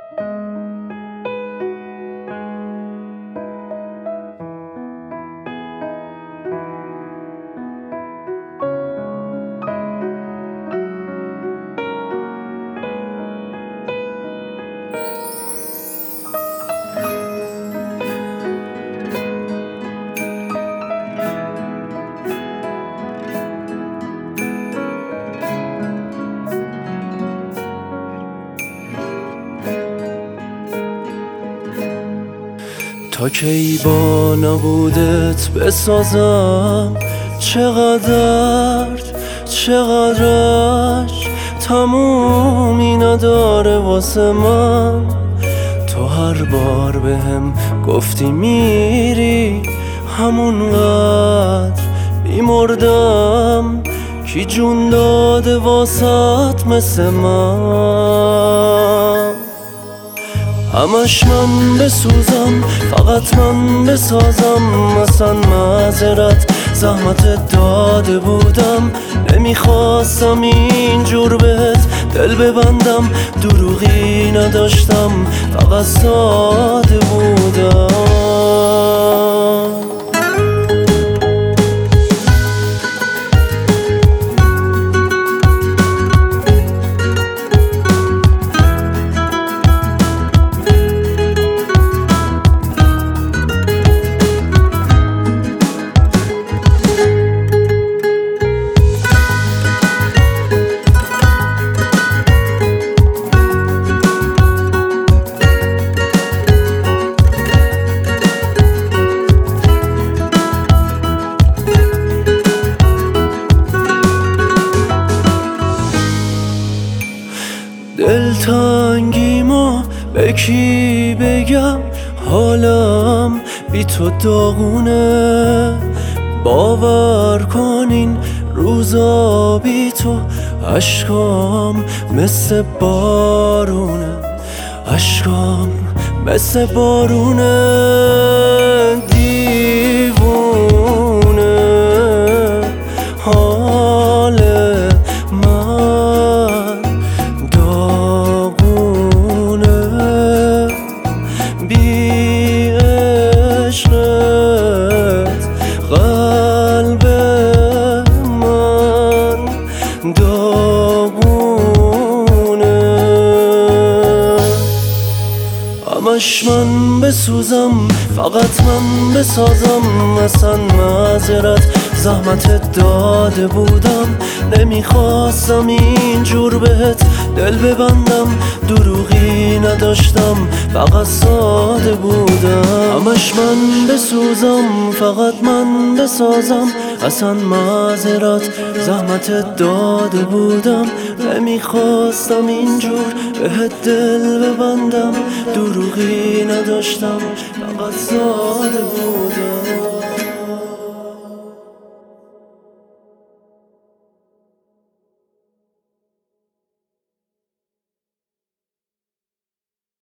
تا کی با نبودت بسازم، چقدرش تمومی نداره واسه من. تو هر بار بهم گفتی میری، همونقدر بیمردم. کی جون داده واسط مثل من؟ همش من بسوزم، فقط من بسازم. اصلا معذرت زحمت داده بودم. نمیخواستم اینجور بهت دل ببندم. دروغی نداشتم، فقط ساده بودم. دلتنگیمو به کی بگم؟ حالم بی تو داغونه. باور کن این روزا بی تو عشقام مثل بارونه. عشقام مثل بارونه. دیوونه حال من داغونه. بی عشقت قلب من داغونه. همش من بسوزم، فقط من بسازم. اصلا معذرت زحمت داده بودم. نمیخواستم اینجور بهت دل ببندم. دروغی نداشتم، فقط ساده بودم. همش من بسوزم، فقط من بسازم. اصلا معذرت زحمت داده بودم. نمیخواستم اینجور بهت دل ببندم. دروغی نداشتم، فقط ساده بودم.